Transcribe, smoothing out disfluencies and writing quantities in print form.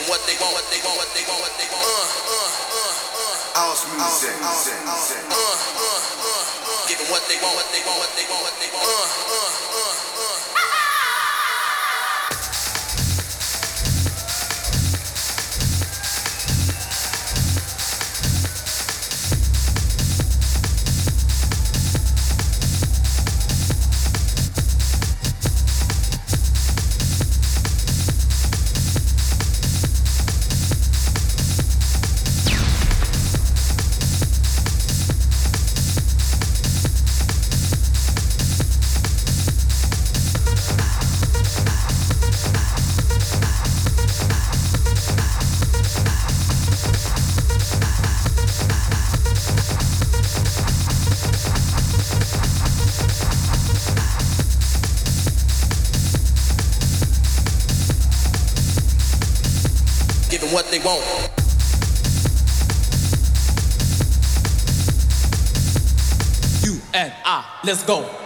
what they want, what they want, what they want, what they want. House music. Give them what they want, what they want, what they want, what they want. Give them what they want. You and I, let's go.